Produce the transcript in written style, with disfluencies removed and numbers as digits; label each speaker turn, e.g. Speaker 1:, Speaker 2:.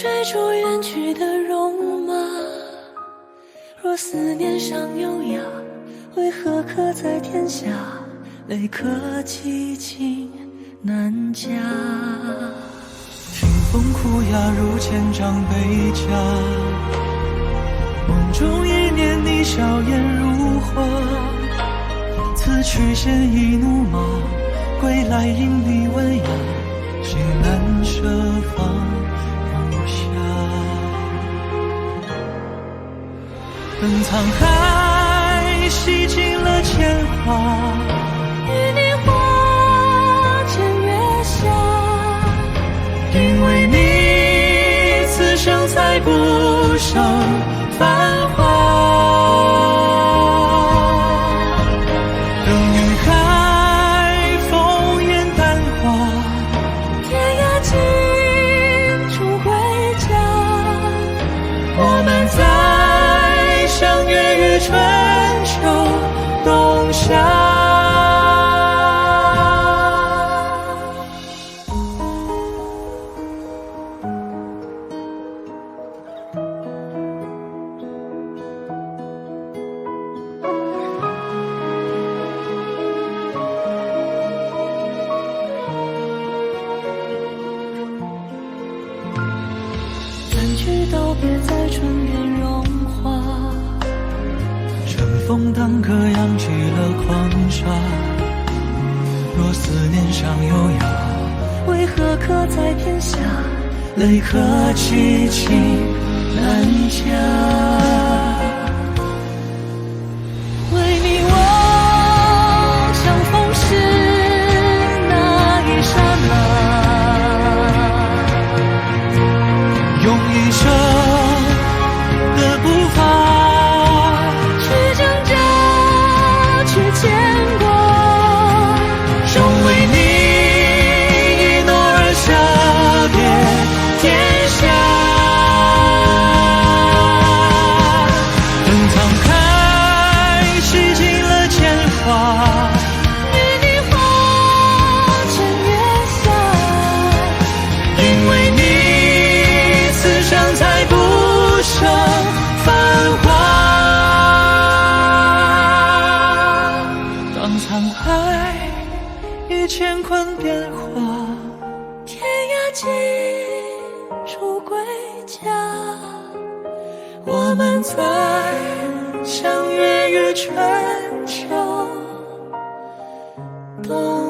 Speaker 1: 追逐远去的戎马，若思念尚优雅，为何刻在天下，泪可凄清难夹。
Speaker 2: 听风哭哑如千丈悲家，梦中一念你笑颜如花，此去现一怒马，归来因你文雅，心难舍放如夏。等沧海洗尽了铅华，
Speaker 1: 与你花前月下，
Speaker 2: 因为你此生才不剩繁华。等云海烽烟淡化，
Speaker 1: 天涯尽处归家，
Speaker 2: 我们再相约于春秋冬夏。
Speaker 1: 三句道别在唇边融化，
Speaker 2: 乘风当歌扬起了狂沙，若思念尚优雅，
Speaker 1: 为何刻在天下，
Speaker 2: 泪可凄清难夹。
Speaker 1: 为你我相逢时那一刹那，
Speaker 2: 用一生的步伐
Speaker 1: 去挣扎，去牵挂，
Speaker 2: 终为你一诺而下别天下。等沧海洗尽了铅华，
Speaker 1: 与你花前月下，
Speaker 2: 因为你此生才不剩繁华。当沧海已乾坤变化，
Speaker 1: 天涯尽处归家，
Speaker 2: 我们再相约于春秋冬